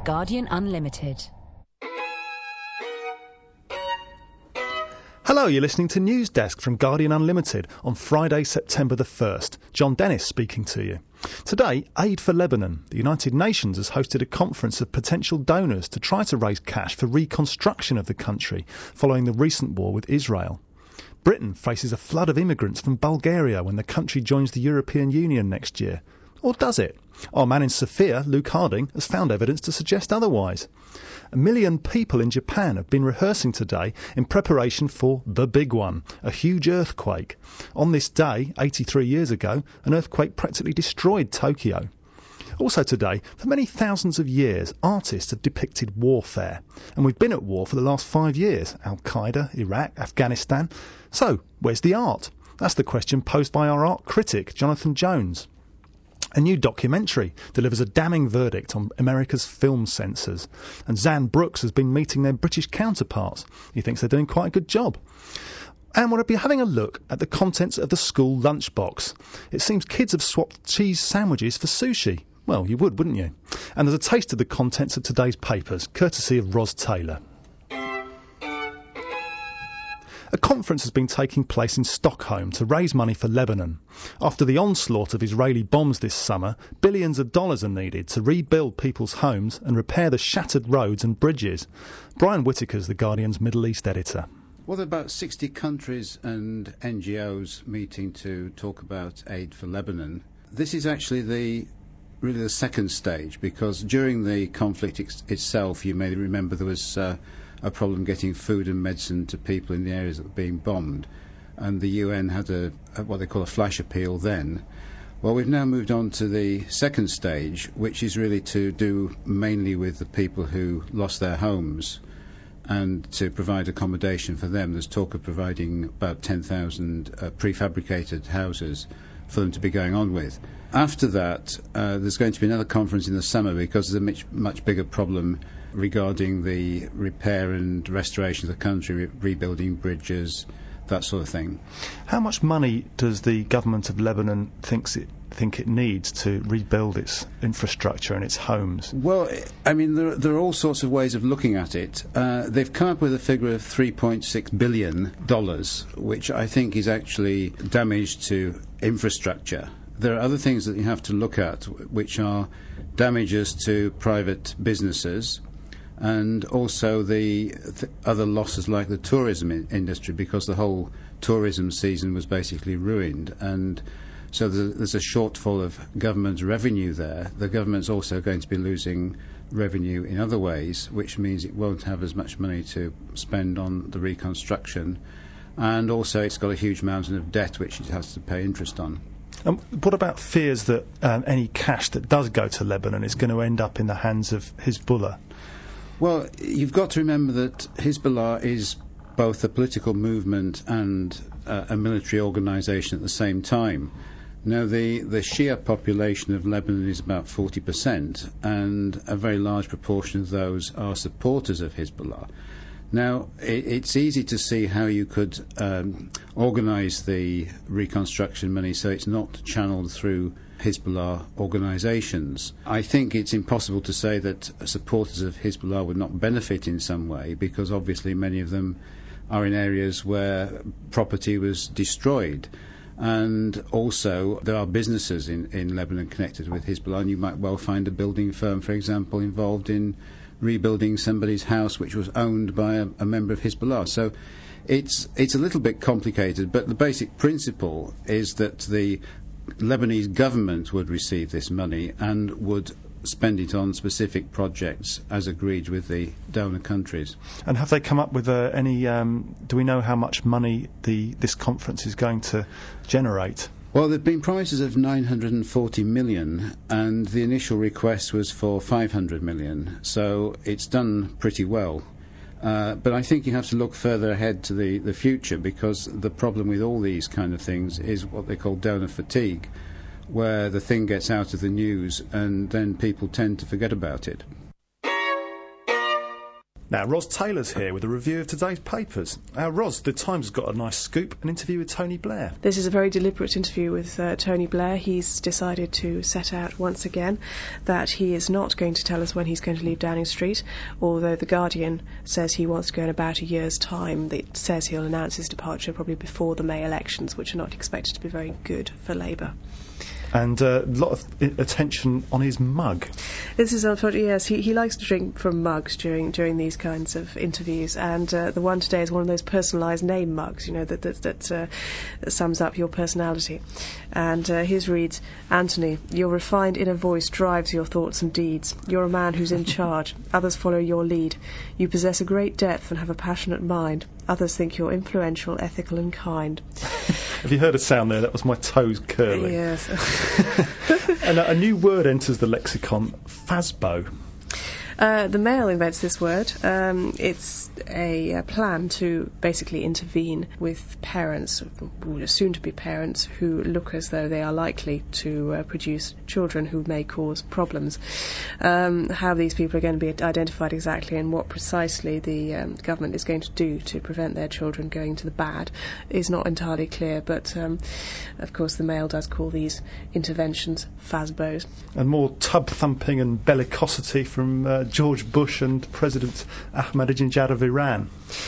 Guardian Unlimited. Hello, you're listening to News Desk from Guardian Unlimited on Friday, September the 1st. John Dennis speaking to you. Today, Aid for Lebanon. The United Nations has hosted a conference of potential donors to try to raise cash for reconstruction of the country following the recent war with Israel. Britain faces a flood of immigrants from Bulgaria when the country joins the European Union next year. Or does it? Our man in Sofia, Luke Harding, has found evidence to suggest otherwise. 1 million people in Japan have been rehearsing today in preparation for the big one, a huge earthquake. On this day, 83 years ago, an earthquake practically destroyed Tokyo. Also today, for many thousands of years, artists have depicted warfare. And we've been at war for the last 5 years. Al-Qaeda, Iraq, Afghanistan. So, where's the art? That's the question posed by our art critic, Jonathan Jones. A new documentary delivers a damning verdict on America's film censors. And Zan Brooks has been meeting their British counterparts. He thinks they're doing quite a good job. And we'll be having a look at the contents of the school lunchbox. It seems kids have swapped cheese sandwiches for sushi. Well, you would, wouldn't you? And there's a taste of the contents of today's papers, courtesy of Ros Taylor. A conference has been taking place in Stockholm to raise money for Lebanon. After the onslaught of Israeli bombs this summer, billions of dollars are needed to rebuild people's homes and repair the shattered roads and bridges. Brian Whittaker's The Guardian's Middle East editor. Well, there are about 60 countries and NGOs meeting to talk about aid for Lebanon. This is actually really the second stage, because during the conflict itself, you may remember there was a problem getting food and medicine to people in the areas that were being bombed, and the UN had what they call a flash appeal then. Well, we've now moved on to the second stage, which is really to do mainly with the people who lost their homes and to provide accommodation for them. There's talk of providing about 10,000 prefabricated houses for them to be going on with. After that, there's going to be another conference in the summer, because there's a much bigger problem regarding the repair and restoration of the country, rebuilding bridges, that sort of thing. How much money does the government of Lebanon think it needs to rebuild its infrastructure and its homes? Well, I mean, there are all sorts of ways of looking at it. They've come up with a figure of $3.6 billion, which I think is actually damage to infrastructure. There are other things that you have to look at, which are damages to private businesses, and also the other losses like the tourism industry, because the whole tourism season was basically ruined, and so there's a shortfall of government revenue there. The government's also going to be losing revenue in other ways, which means it won't have as much money to spend on the reconstruction, and also it's got a huge mountain of debt which it has to pay interest on. What about fears that any cash that does go to Lebanon is going to end up in the hands of Hezbollah? Well, you've got to remember that Hezbollah is both a political movement and a military organisation at the same time. Now, the Shia population of Lebanon is about 40%, and a very large proportion of those are supporters of Hezbollah. Now, it's easy to see how you could organise the reconstruction money so it's not channeled through Hezbollah organisations. I think it's impossible to say that supporters of Hezbollah would not benefit in some way, because obviously many of them are in areas where property was destroyed. And also there are businesses in Lebanon connected with Hezbollah, and you might well find a building firm, for example, involved in rebuilding somebody's house which was owned by a member of Hezbollah. So it's a little bit complicated, but the basic principle is that the Lebanese government would receive this money and would spend it on specific projects as agreed with the donor countries. And have they come up with any... do we know how much money this conference is going to generate? Well, there have been promises of 940 million, and the initial request was for 500 million, so it's done pretty well. But I think you have to look further ahead to the future, because the problem with all these kind of things is what they call donor fatigue, where the thing gets out of the news and then people tend to forget about it. Now, Ros Taylor's here with a review of today's papers. Ros, the Times has got a nice scoop, an interview with Tony Blair. This is a very deliberate interview with Tony Blair. He's decided to set out once again that he is not going to tell us when he's going to leave Downing Street, although The Guardian says he wants to go in about a year's time. It says he'll announce his departure probably before the May elections, which are not expected to be very good for Labour. And a lot of attention on his mug. This is unfortunate, yes. He likes to drink from mugs during these kinds of interviews, and the one today is one of those personalised name mugs, you know, that sums up your personality. And his reads, Anthony, your refined inner voice drives your thoughts and deeds. You're a man who's in charge. Others follow your lead. You possess a great depth and have a passionate mind. Others think you're influential, ethical and kind. Have you heard a sound there? That was my toes curling. Yes. And a new word enters the lexicon, FASBO. The Mail invents this word. It's a plan to basically intervene with parents, or soon-to-be parents, who look as though they are likely to produce children who may cause problems. How these people are going to be identified exactly and what precisely the government is going to do to prevent their children going to the bad is not entirely clear, but of course the Mail does call these interventions FASBOs. And more tub-thumping and bellicosity from George Bush and President Ahmadinejad of Iran.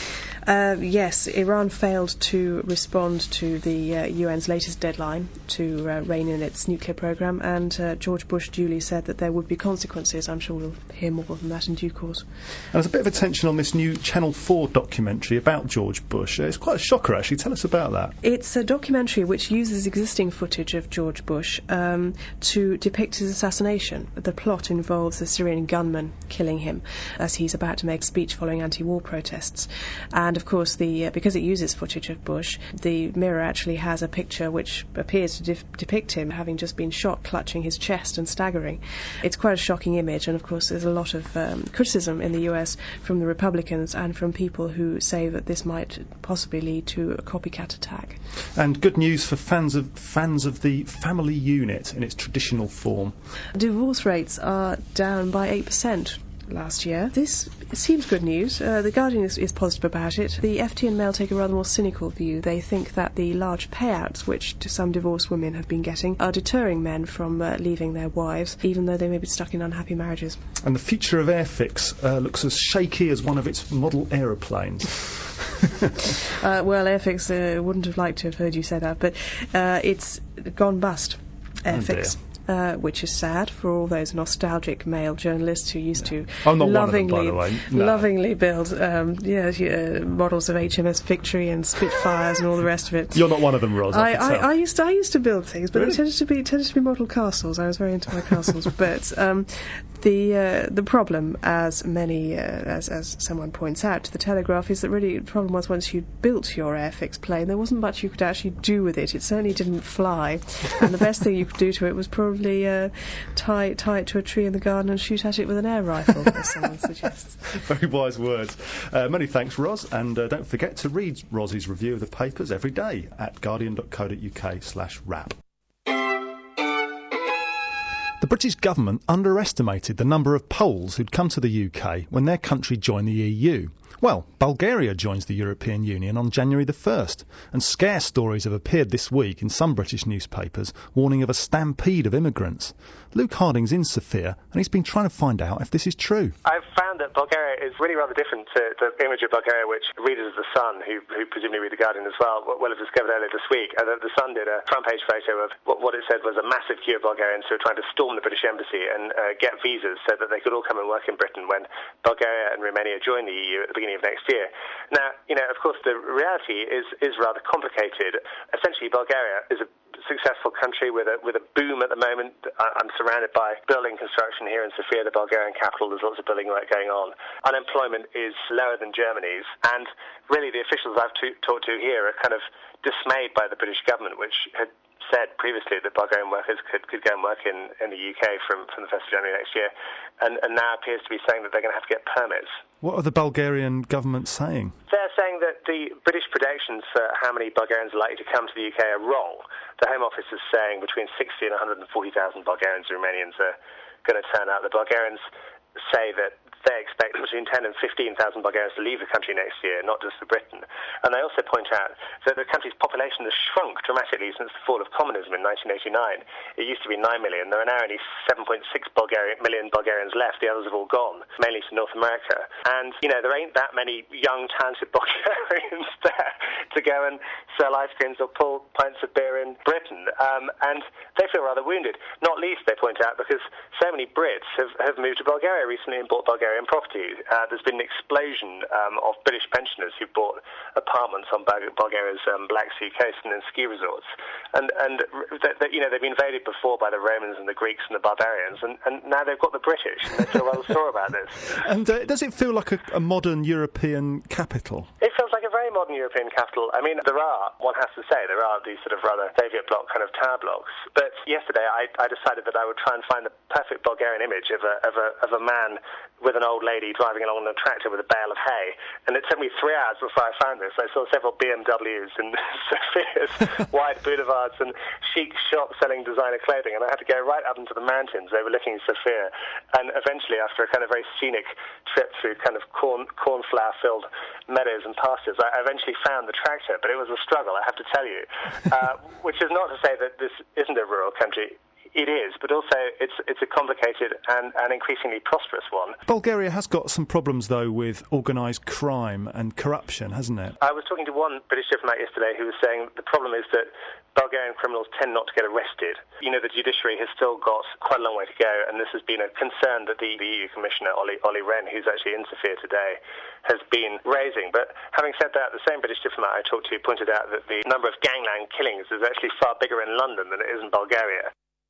Yes, Iran failed to respond to the UN's latest deadline to rein in its nuclear programme, and George Bush duly said that there would be consequences. I'm sure we'll hear more on that in due course. And there's a bit of attention on this new Channel 4 documentary about George Bush. It's quite a shocker, actually. Tell us about that. It's a documentary which uses existing footage of George Bush to depict his assassination. The plot involves a Syrian gunman killing him as he's about to make a speech following anti-war protests. And of course, because it uses footage of Bush, the Mirror actually has a picture which appears to depict him having just been shot, clutching his chest and staggering. It's quite a shocking image, and of course there's a lot of criticism in the US from the Republicans and from people who say that this might possibly lead to a copycat attack. And good news for fans of the family unit in its traditional form. Divorce rates are down by 8%. Last year. This seems good news. The Guardian is positive about it. The FT and Mail take a rather more cynical view. They think that the large payouts which some divorced women have been getting are deterring men from leaving their wives, even though they may be stuck in unhappy marriages. And the future of Airfix looks as shaky as one of its model aeroplanes. Well, Airfix wouldn't have liked to have heard you say that, but it's gone bust, Airfix. Which is sad for all those nostalgic male journalists who used to lovingly build models of HMS Victory and Spitfires and all the rest of it. You're not one of them, Ros. I used to build things, but really? They tended to be model castles. I was very into my castles, but the problem, as someone points out to the Telegraph, is that really the problem was once you'd built your Airfix plane, there wasn't much you could actually do with it. It certainly didn't fly, and the best thing you could do to it was probably tie it to a tree in the garden and shoot at it with an air rifle, as someone suggests. Very wise words. Many thanks, Ros, and don't forget to read Ros's review of the papers every day at guardian.co.uk/wrap. The British government underestimated the number of Poles who'd come to the UK when their country joined the EU. Well, Bulgaria joins the European Union on January the 1st, and scare stories have appeared this week in some British newspapers warning of a stampede of immigrants. Luke Harding's in Sofia, and he's been trying to find out if this is true. I've found that Bulgaria is really rather different to the image of Bulgaria which readers of The Sun, who presumably read The Guardian as well, will have discovered earlier this week. The Sun did a front-page photo of what it said was a massive queue of Bulgarians who were trying to storm the British embassy and get visas so that they could all come and work in Britain when Bulgaria and Romania join the EU at the beginning of next year. Now, of course, the reality is rather complicated. Essentially, Bulgaria is a successful country with a boom at the moment. I'm surrounded by building construction here in Sofia, the Bulgarian capital. There's lots of building work going on. Unemployment is lower than Germany's, and really the officials I've talked to here are kind of dismayed by the British government, which had said previously that Bulgarian workers could go and work in the UK from the 1st of January next year, and now appears to be saying that they're going to have to get permits. What are the Bulgarian government saying? They're saying that the British predictions for how many Bulgarians are likely to come to the UK are wrong. The Home Office is saying between 60 and 140,000 Bulgarians and Romanians are going to turn out. The Bulgarians say that they expect between 10 and 15,000 Bulgarians to leave the country next year, not just for Britain. And they also point out that the country's population has shrunk dramatically since the fall of communism in 1989. It used to be 9 million. There are now only 7.6 million Bulgarians left. The others have all gone, mainly to North America. And, there ain't that many young, talented Bulgarians there to go and sell ice creams or pull pints of beer in Britain. And they feel rather wounded, not least, they point out, because so many Brits have moved to Bulgaria recently and bought Bulgarian property. There's been an explosion of British pensioners who bought apartments on Bulgaria's Black Sea coast and in ski resorts. And they've been invaded before by the Romans and the Greeks and the barbarians, and now they've got the British, and they feel rather sore about this. And does it feel like a modern European capital? It feels like a very modern European capital. I mean, one has to say, there are these sort of rather Soviet bloc kind of tower blocks. But yesterday I decided that I would try and find the perfect Bulgarian image of a man with an old lady driving along on a tractor with a bale of hay. And it took me 3 hours before I found this. I saw several BMWs and Sofia's wide boulevards and chic shops selling designer clothing. And I had to go right up into the mountains overlooking Sofia. And eventually, after a kind of very scenic trip through kind of cornflower-filled meadows and pastures, I eventually found the tractor. But it was a struggle, I have to tell you. Which is not to say that this isn't a rural country. It is, but also it's a complicated and increasingly prosperous one. Bulgaria has got some problems, though, with organised crime and corruption, hasn't it? I was talking to one British diplomat yesterday who was saying the problem is that Bulgarian criminals tend not to get arrested. The judiciary has still got quite a long way to go, and this has been a concern that the EU Commissioner, Olli Rehn, who's actually in Sofia today, has been raising. But having said that, the same British diplomat I talked to pointed out that the number of gangland killings is actually far bigger in London than it is in Bulgaria.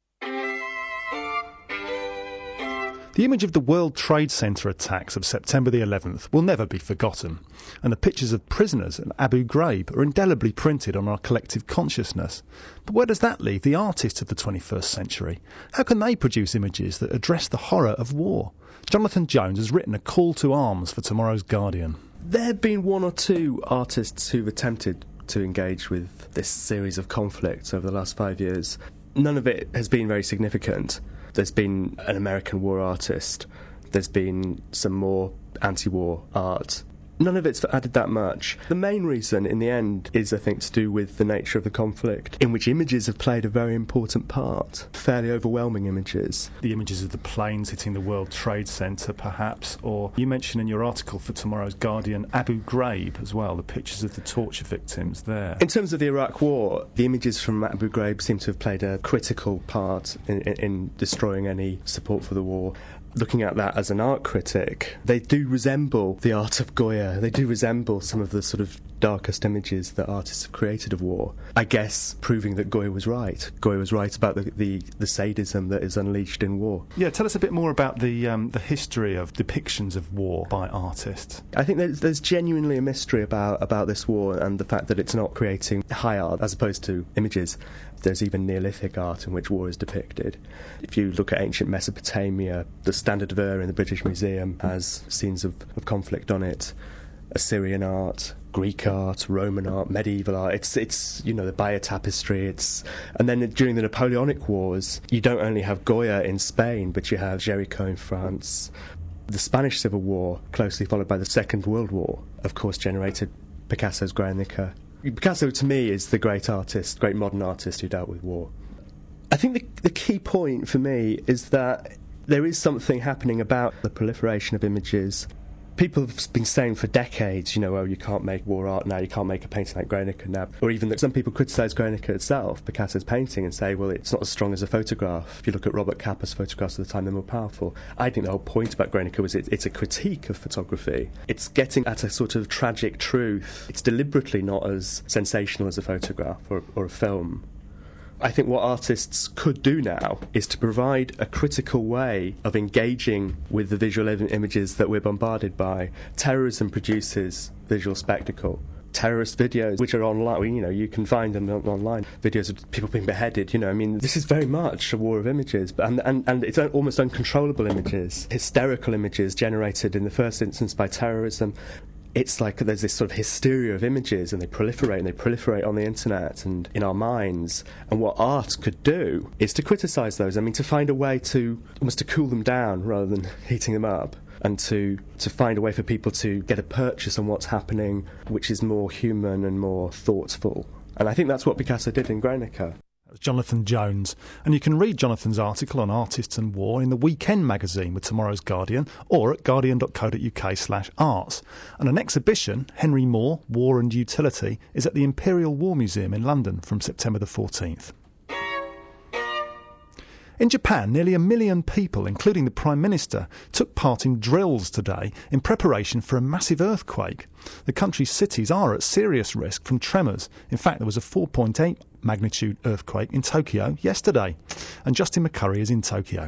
The image of the World Trade Center attacks of September the 11th will never be forgotten, and the pictures of prisoners at Abu Ghraib are indelibly printed on our collective consciousness. But where does that leave the artists of the 21st century? How can they produce images that address the horror of war? Jonathan Jones has written a call to arms for tomorrow's Guardian. There have been one or two artists who've attempted to engage with this series of conflicts over the last 5 years. None of it has been very significant. There's been an American war artist. There's been some more anti-war art. None of it's added that much. The main reason, in the end, is, I think, to do with the nature of the conflict, in which images have played a very important part. Fairly overwhelming images. The images of the planes hitting the World Trade Center, perhaps, or you mentioned in your article for tomorrow's Guardian, Abu Ghraib as well, the pictures of the torture victims there. In terms of the Iraq War, the images from Abu Ghraib seem to have played a critical part in destroying any support for the war. Looking at that as an art critic, they do resemble the art of Goya. They do resemble some of the sort of darkest images that artists have created of war. I guess proving that Goya was right. Goya was right about the sadism that is unleashed in war. Yeah, tell us a bit more about the history of depictions of war by artists. I think there's genuinely a mystery about this war and the fact that it's not creating high art as opposed to images. There's even Neolithic art in which war is depicted. If you look at ancient Mesopotamia, the Standard Ver in the British Museum has scenes of conflict on it. Assyrian art, Greek art, Roman art, medieval art. It's the Bayer tapestry. And then during the Napoleonic Wars, you don't only have Goya in Spain, but you have Géricault in France. The Spanish Civil War, closely followed by the Second World War, of course generated Picasso's Guernica. Picasso, to me, is the great modern artist who dealt with war. I think the key point for me is that there is something happening about the proliferation of images. People have been saying for decades, you can't make war art now, you can't make a painting like Guernica now. Or even that some people criticise Guernica itself, Picasso's painting, and say, well, it's not as strong as a photograph. If you look at Robert Capa's photographs of the time, they're more powerful. I think the whole point about Guernica was it's a critique of photography. It's getting at a sort of tragic truth. It's deliberately not as sensational as a photograph or a film. I think what artists could do now is to provide a critical way of engaging with the visual images that we're bombarded by. Terrorism produces visual spectacle. Terrorist videos, which are online, you can find them online. Videos of people being beheaded, this is very much a war of images, and it's almost uncontrollable images, hysterical images generated in the first instance by terrorism. It's like there's this sort of hysteria of images, and they proliferate on the internet and in our minds. And what art could do is to criticise those. To find a way to almost to cool them down rather than heating them up. and to find a way for people to get a purchase on what's happening, which is more human and more thoughtful. And I think that's what Picasso did in Guernica. Jonathan Jones. And you can read Jonathan's article on artists and war in the Weekend magazine with tomorrow's Guardian or at guardian.co.uk/arts. And an exhibition, Henry Moore, War and Utility, is at the Imperial War Museum in London from September the 14th. In Japan, nearly 1 million people, including the Prime Minister, took part in drills today in preparation for a massive earthquake. The country's cities are at serious risk from tremors. In fact, there was a 4.8 magnitude earthquake in Tokyo yesterday. And Justin McCurry is in Tokyo.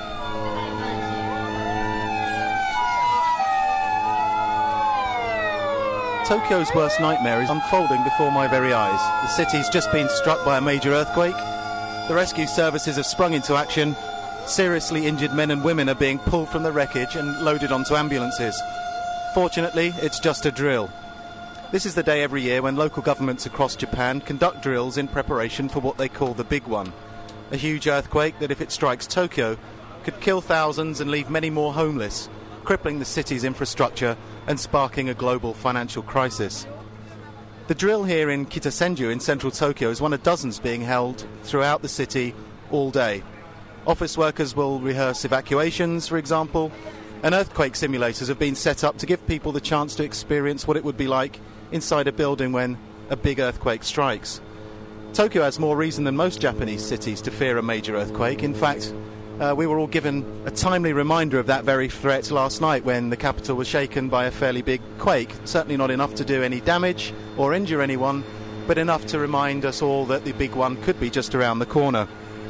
Tokyo's worst nightmare is unfolding before my very eyes. The city's just been struck by a major earthquake. The rescue services have sprung into action. Seriously injured men and women are being pulled from the wreckage and loaded onto ambulances. Fortunately, it's just a drill. This is the day every year when local governments across Japan conduct drills in preparation for what they call the big one. A huge earthquake that, if it strikes Tokyo, could kill thousands and leave many more homeless, crippling the city's infrastructure and sparking a global financial crisis. The drill here in Kitasenju in central Tokyo is one of dozens being held throughout the city all day. Office workers will rehearse evacuations, for example, and earthquake simulators have been set up to give people the chance to experience what it would be like inside a building when a big earthquake strikes. Tokyo has more reason than most Japanese cities to fear a major earthquake. In fact, we were all given a timely reminder of that very threat last night when the capital was shaken by a fairly big quake. Certainly not enough to do any damage or injure anyone, but enough to remind us all that the big one could be just around the corner.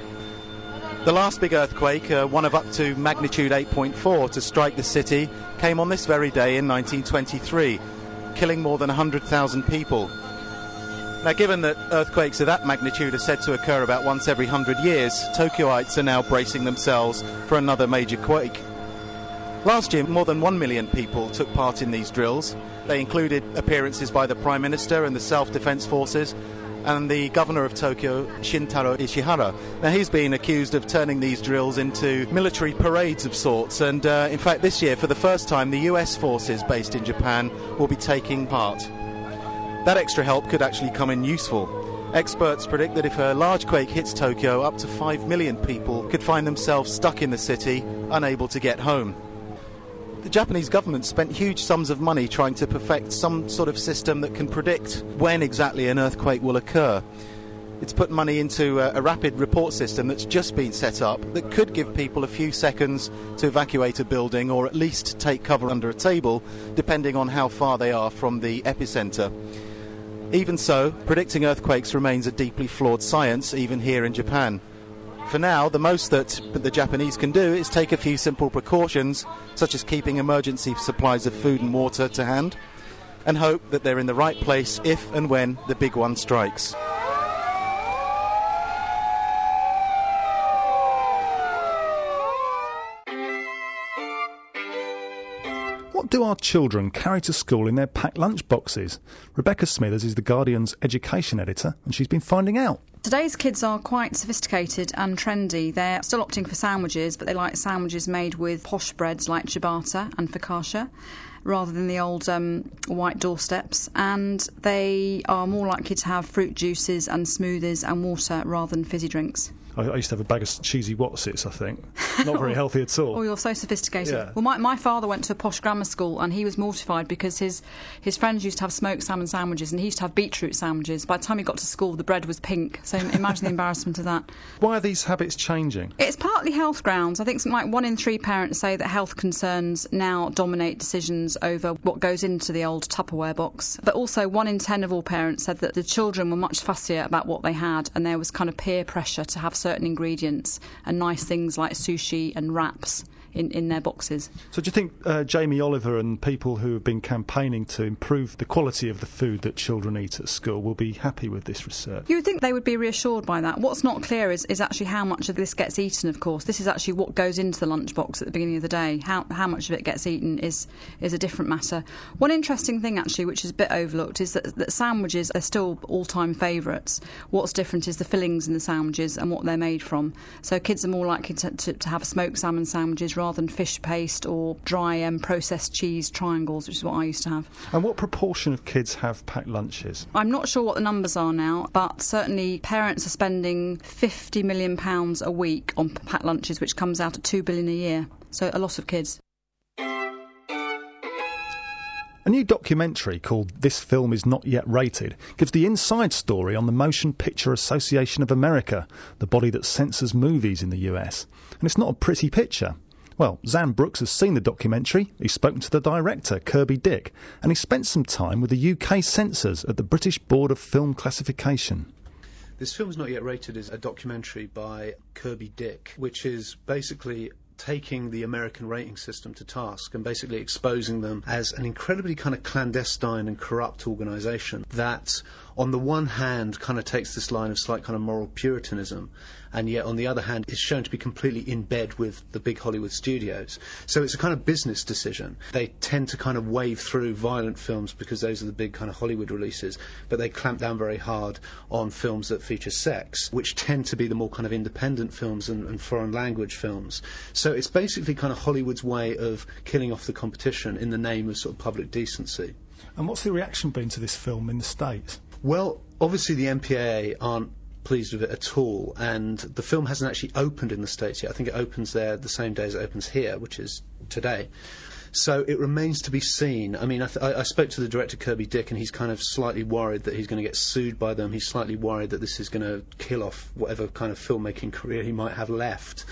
The last big earthquake, one of up to magnitude 8.4 to strike the city, came on this very day in 1923, killing more than 100,000 people. Now, given that earthquakes of that magnitude are said to occur about once every 100 years, Tokyoites are now bracing themselves for another major quake. Last year, more than 1 million people took part in these drills. They included appearances by the Prime Minister and the Self-Defense Forces and the Governor of Tokyo, Shintaro Ishihara. Now, he's been accused of turning these drills into military parades of sorts, and in fact this year, for the first time, the US forces based in Japan will be taking part. That extra help could actually come in useful. Experts predict that if a large quake hits Tokyo, up to 5 million people could find themselves stuck in the city, unable to get home. The Japanese government spent huge sums of money trying to perfect some sort of system that can predict when exactly an earthquake will occur. It's put money into a rapid report system that's just been set up that could give people a few seconds to evacuate a building or at least take cover under a table, depending on how far they are from the epicenter. Even so, predicting earthquakes remains a deeply flawed science, even here in Japan. For now, the most that the Japanese can do is take a few simple precautions, such as keeping emergency supplies of food and water to hand, and hope that they're in the right place if and when the big one strikes. What do our children carry to school in their packed lunch boxes? Rebecca Smithers is The Guardian's education editor, and she's been finding out. Today's kids are quite sophisticated and trendy. They're still opting for sandwiches, but they like sandwiches made with posh breads like ciabatta and focaccia, rather than the old white doorsteps. And they are more likely to have fruit juices and smoothies and water rather than fizzy drinks. I used to have a bag of cheesy Wotsits, I think. Not very healthy at all. Oh, you're so sophisticated. Yeah. Well, my father went to a posh grammar school and he was mortified because his friends used to have smoked salmon sandwiches and he used to have beetroot sandwiches. By the time he got to school, the bread was pink. So imagine the embarrassment of that. Why are these habits changing? It's partly health grounds. I think something like 1 in 3 parents say that health concerns now dominate decisions over what goes into the old Tupperware box. But also 1 in 10 of all parents said that the children were much fussier about what they had and there was kind of peer pressure to have certain ingredients and nice things like sushi and wraps in their boxes. So do you think Jamie Oliver and people who have been campaigning to improve the quality of the food that children eat at school will be happy with this research? You would think they would be reassured by that. What's not clear is actually how much of this gets eaten, of course. This is actually what goes into the lunchbox at the beginning of the day. How much of it gets eaten is a different matter. One interesting thing, actually, which is a bit overlooked, is that sandwiches are still all-time favourites. What's different is the fillings in the sandwiches and what they're made from. So kids are more likely to have smoked salmon sandwiches rather than fish paste or dry processed cheese triangles, which is what I used to have. And what proportion of kids have packed lunches? I'm not sure what the numbers are now, but certainly parents are spending £50 million a week on packed lunches, which comes out at $2 billion a year. So a lot of kids. A new documentary called This Film Is Not Yet Rated gives the inside story on the Motion Picture Association of America, the body that censors movies in the US. And it's not a pretty picture. Well, Zan Brooks has seen the documentary, he's spoken to the director, Kirby Dick, and he spent some time with the UK censors at the British Board of Film Classification. This Film Is Not Yet Rated is a documentary by Kirby Dick, which is basically taking the American rating system to task and basically exposing them as an incredibly kind of clandestine and corrupt organisation that, on the one hand, kind of takes this line of slight kind of moral puritanism, and yet on the other hand is shown to be completely in bed with the big Hollywood studios. So it's a kind of business decision. They tend to kind of wave through violent films because those are the big kind of Hollywood releases, but they clamp down very hard on films that feature sex, which tend to be the more kind of independent films and foreign language films. So it's basically kind of Hollywood's way of killing off the competition in the name of sort of public decency. And what's the reaction been to this film in the States? Well, obviously the MPAA aren't pleased with it at all, and the film hasn't actually opened in the States yet. I think it opens there the same day as it opens here, which is today. So it remains to be seen. I mean, I spoke to the director, Kirby Dick, and he's kind of slightly worried that he's going to get sued by them. He's slightly worried that this is going to kill off whatever kind of filmmaking career he might have left.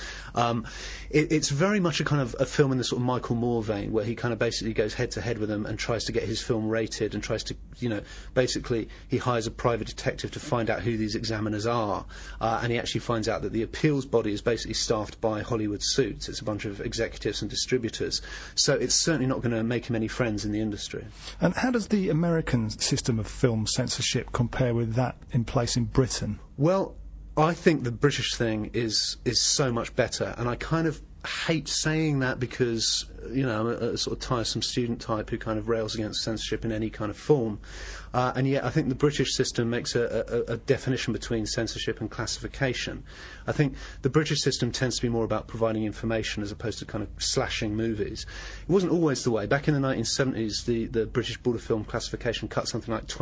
It's very much a kind of a film in the sort of Michael Moore vein, where he kind of basically goes head-to-head with them and tries to get his film rated and tries to, basically he hires a private detective to find out who these examiners are, and he actually finds out that the appeals body is basically staffed by Hollywood suits. It's a bunch of executives and distributors. So it's certainly not going to make him any friends in the industry. And how does the American system of film censorship compare with that in place in Britain? Well, I think the British thing is so much better, and I kind of hate saying that because, I'm a sort of tiresome student type who kind of rails against censorship in any kind of form. And yet I think the British system makes a definition between censorship and classification. I think the British system tends to be more about providing information as opposed to kind of slashing movies. It wasn't always the way. Back in the 1970s, the British Board of Film Classification cut something like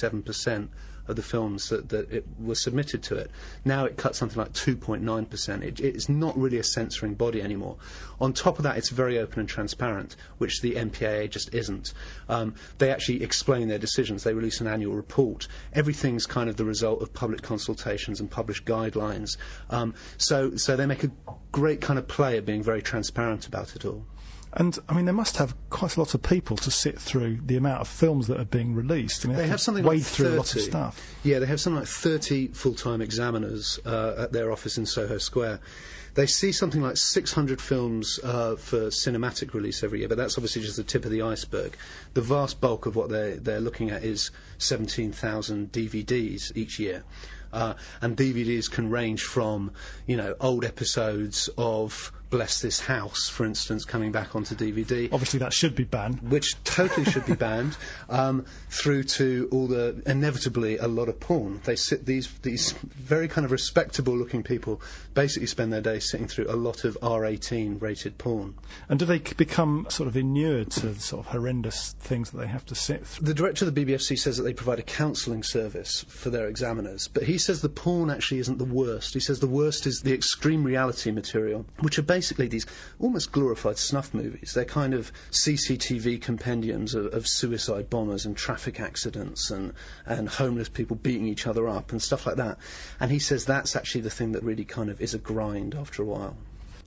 27% of the films that it was submitted to it. Now it cuts something like 2.9%. It's not really a censoring body anymore. On top of that, it's very open and transparent, which the MPAA just isn't. They actually explain their decisions. They release an annual report. Everything's kind of the result of public consultations and published guidelines. So they make a great kind of play of being very transparent about it all. And, I mean, they must have quite a lot of people to sit through the amount of films that are being released. I mean, they have something wade like through 30. a lot of stuff. Yeah, they have something like 30 full-time examiners at their office in Soho Square. They see something like 600 films for cinematic release every year, but that's obviously just the tip of the iceberg. The vast bulk of what they're looking at is 17,000 DVDs each year. And DVDs can range from, old episodes of Bless This House, for instance, coming back onto DVD. Obviously that should be banned. Which totally should be banned, through to all the, inevitably, a lot of porn. They sit, these very kind of respectable-looking people basically spend their days sitting through a lot of R18 rated porn. And do they become sort of inured to the sort of horrendous things that they have to sit through? The director of the BBFC says that they provide a counselling service for their examiners, but he says the porn actually isn't the worst. He says the worst is the extreme reality material, which are basically these almost glorified snuff movies. They're kind of CCTV compendiums of suicide bombers and traffic accidents and homeless people beating each other up and stuff like that. And he says that's actually the thing that really kind of is a grind after a while.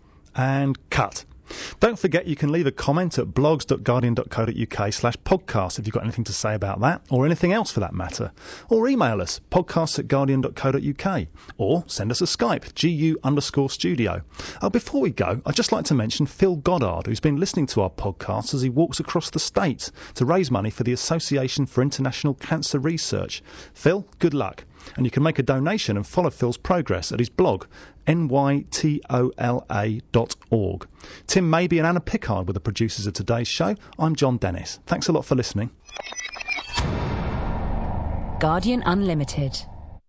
And cut. Don't forget you can leave a comment at blogs.guardian.co.uk/podcast if you've got anything to say about that, or anything else for that matter. Or email us, podcasts@guardian.co.uk, or send us a Skype, GU_studio. Before we go, I'd just like to mention Phil Goddard, who's been listening to our podcast as he walks across the state to raise money for the Association for International Cancer Research. Phil, good luck. And you can make a donation and follow Phil's progress at his blog, nytola.org. Tim Mabey and Anna Pickard were the producers of today's show. I'm John Dennis. Thanks a lot for listening. Guardian Unlimited.